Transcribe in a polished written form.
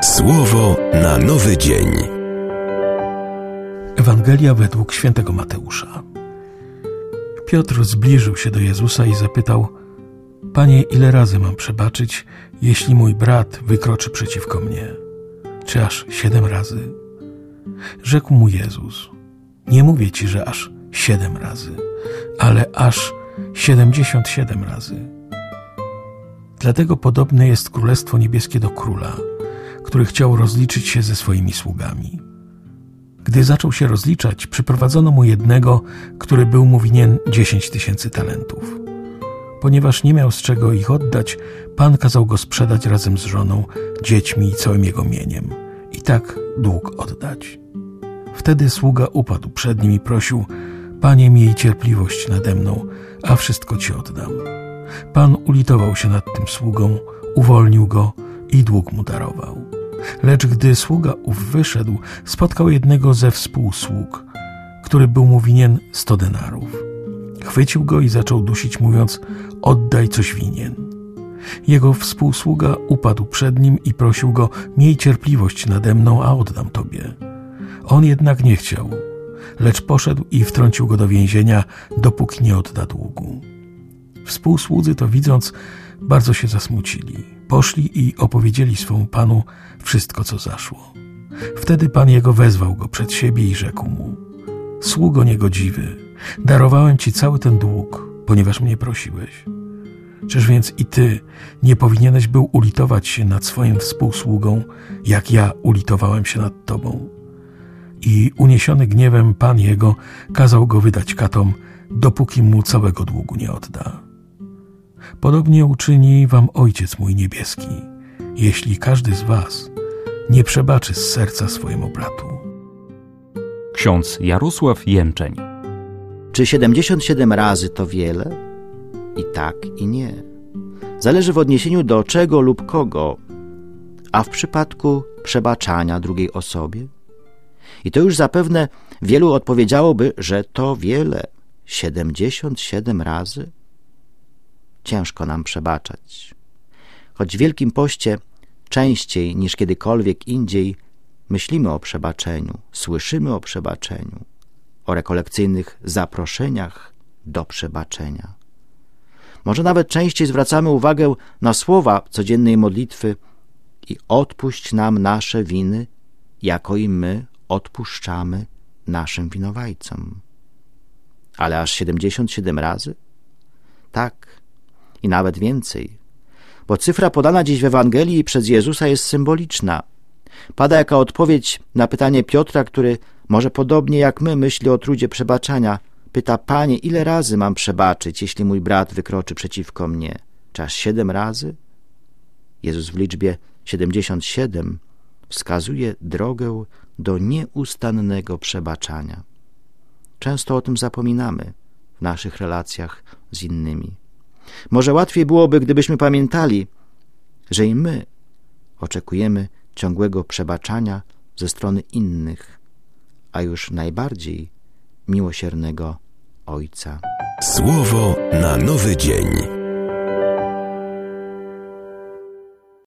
Słowo na nowy dzień. Ewangelia według świętego Mateusza. Piotr zbliżył się do Jezusa i zapytał: Panie, ile razy mam przebaczyć, jeśli mój brat wykroczy przeciwko mnie? Czy aż 7 razy? Rzekł mu Jezus: Nie mówię ci, że aż 7 razy, ale aż 77 razy. Dlatego podobne jest Królestwo Niebieskie do króla, który chciał rozliczyć się ze swoimi sługami. Gdy zaczął się rozliczać, przyprowadzono mu jednego, który był mu winien 10 000 talentów. Ponieważ nie miał z czego ich oddać, Pan kazał go sprzedać razem z żoną, dziećmi i całym jego mieniem i tak dług oddać. Wtedy sługa upadł przed nim i prosił: Panie, miej cierpliwość nade mną, a wszystko ci oddam. Pan ulitował się nad tym sługą, uwolnił go i dług mu darował. Lecz gdy sługa ów wyszedł, spotkał jednego ze współsług, który był mu winien 100 denarów. Chwycił go i zaczął dusić, mówiąc: Oddaj, coś winien. Jego współsługa upadł przed nim i prosił go: Miej cierpliwość nade mną, a oddam tobie. On jednak nie chciał, lecz poszedł i wtrącił go do więzienia, dopóki nie odda długu. Współsłudzy to widząc, bardzo się zasmucili. Poszli i opowiedzieli swemu panu wszystko, co zaszło. Wtedy pan jego wezwał go przed siebie i rzekł mu: Sługo niegodziwy, darowałem ci cały ten dług, ponieważ mnie prosiłeś. Czyż więc i ty nie powinieneś był ulitować się nad swoim współsługą, jak ja ulitowałem się nad tobą? I uniesiony gniewem pan jego kazał go wydać katom, dopóki mu całego długu nie odda. Podobnie uczyni wam Ojciec mój niebieski, jeśli każdy z was nie przebaczy z serca swojemu bratu. Ksiądz Jarosław Jęczeń. Czy 77 razy to wiele? I tak, i nie. Zależy w odniesieniu do czego lub kogo, a w przypadku przebaczania drugiej osobie? I to już zapewne wielu odpowiedziałoby, że to wiele. 77 razy? Ciężko nam przebaczać. Choć w Wielkim Poście częściej niż kiedykolwiek indziej myślimy o przebaczeniu, słyszymy o przebaczeniu, o rekolekcyjnych zaproszeniach do przebaczenia. Może nawet częściej zwracamy uwagę na słowa codziennej modlitwy: i odpuść nam nasze winy, jako i my odpuszczamy naszym winowajcom. Ale aż 77 razy? Tak, i nawet więcej, bo cyfra podana dziś w Ewangelii przez Jezusa jest symboliczna. Pada jako odpowiedź na pytanie Piotra, który może podobnie jak my myśli o trudzie przebaczania. Pyta: Panie, ile razy mam przebaczyć, jeśli mój brat wykroczy przeciwko mnie? Czy aż 7 razy? Jezus w liczbie 77 wskazuje drogę do nieustannego przebaczania. Często o tym zapominamy w naszych relacjach z innymi. Może łatwiej byłoby, gdybyśmy pamiętali, że i my oczekujemy ciągłego przebaczania ze strony innych, a już najbardziej miłosiernego Ojca. Słowo na nowy dzień.